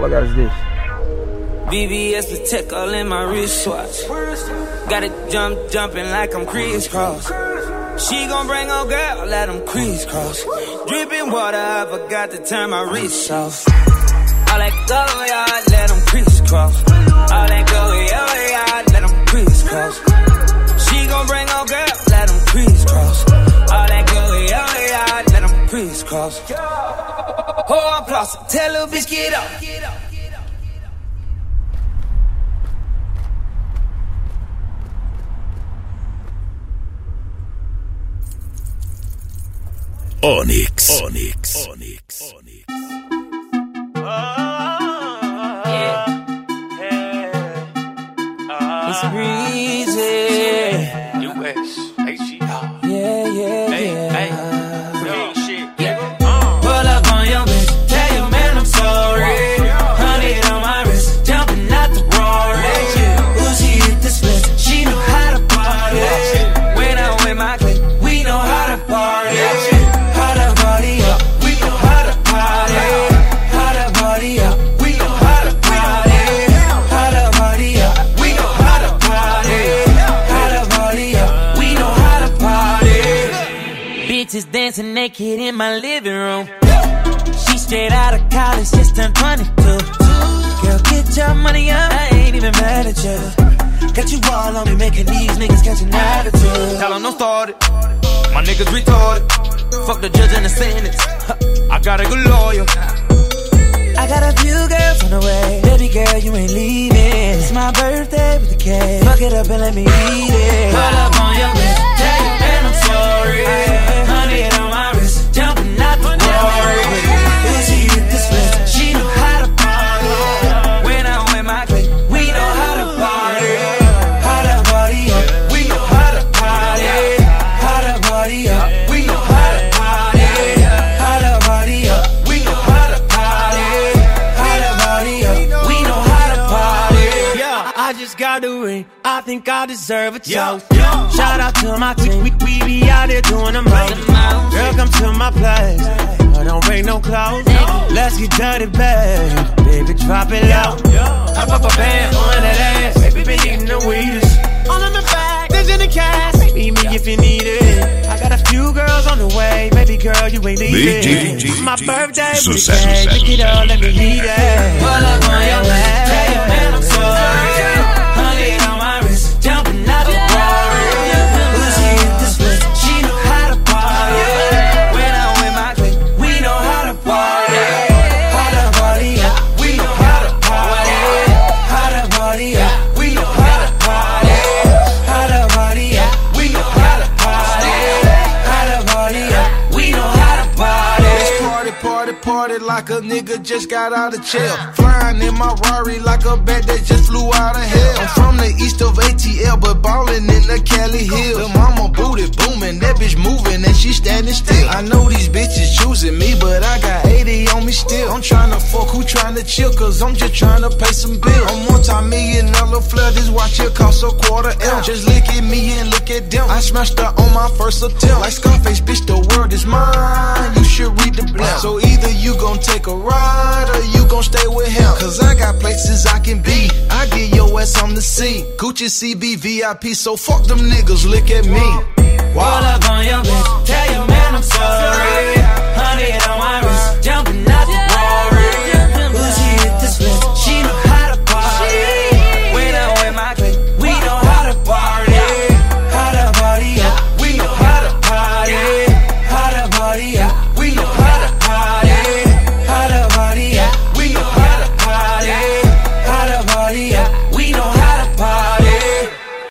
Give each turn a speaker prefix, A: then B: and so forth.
A: Look at this.
B: BBS Protect all in my wristwatch. Got it jumping like I'm crisscross. She gon' bring her girl, let them crisscross. Dripping water, I forgot to turn my wrist off. All that go, yeah, let them crisscross. All that go, yeah, let them crisscross. She gon' bring her girl, let them crisscross. All that go, yeah, let them crisscross. Oh, applause, tell her bitch get up.
C: Onyx.
B: It's breezy.
D: USHGR.
B: Yeah.
D: Real shit.
B: Pull up on your bitch, tell your man I'm sorry. 100 on my wrist, jumping out the Rory. Uzi hit the split, she know how to party. When I'm with my clique, we know how to party. How to party up, we know how to party. How to party up, we know how to party. How to party up, we know how to party. How to party up, we know how to party. Bitches dancing naked in my living room. She straight out of college, just turned 22. Girl, get your money up, I ain't even mad at you. Got you all on me, making these niggas catch an attitude. Tell them don't start it, my niggas retarded. Fuck the judge and the sentence, I got a good lawyer. I got a few girls on the way. Baby girl, you ain't leaving. It's my birthday with the cake. Fuck it up and let me eat it. Pull up on your bitch, tell your man I'm sorry. 100 on my wrist, jumping out the Rory. Uzi hit the split, she know how to party. When I'm with my clique, we know how to party. How to party up, we know how to party. How to party up, we know how to party. How to party up, we know how to party. How to party up, we know how to party.
E: Yeah, I just got the ring. I think I deserve a toast. Shout out to my team. We be out here doing the most. Girl, come to my place. I don't break no clothes. Let's get dirty, babe. Baby, drop it low. I pop a band on that ass. Baby, been eating the weedest. All in the bag, there's in the cash. Meet me if you need it. I got a few girls on the way. Baby girl, you ain't leaving. My birthday with the cake. Pick it up, let me eat it.
B: Pull up on your man, tell your man I'm sorry. 100 on my wrist, jumping out the Rory. Uzi hit the split, she know how to party. When I'm with my clique, we know how to party. How to party up, we know how to party. How to party up, we know how to party. How to party up, we know how to party. How to party up, we know how to party.
F: Party like a nigga just got out of jail. Flying in my Rari like a bat that just flew out of hell. I'm from the east of ATL, but ballin' in the Cali Hills. The mama booty booming, that bitch moving and she standing still. I know these bitches choosing me, but I got 80 on me still. I'm tryna fuck, who tryna chill, cause I'm just tryna pay some bills. I'm multi-million-dollar flood, this watch here cost a $250,000. Just look at me and look at them. I smashed her on my first attempt. Like Scarface, bitch, the world is mine. You should read the blunt. So either you gon' take a ride or you gon' stay with him. Cause I got places I can be. I get your ass on the scene. Gucci CB VIP, so fuck them niggas, look at me.
B: Pull up on your bitch, tell your man I'm sorry. 100 on my wrist, jumping out the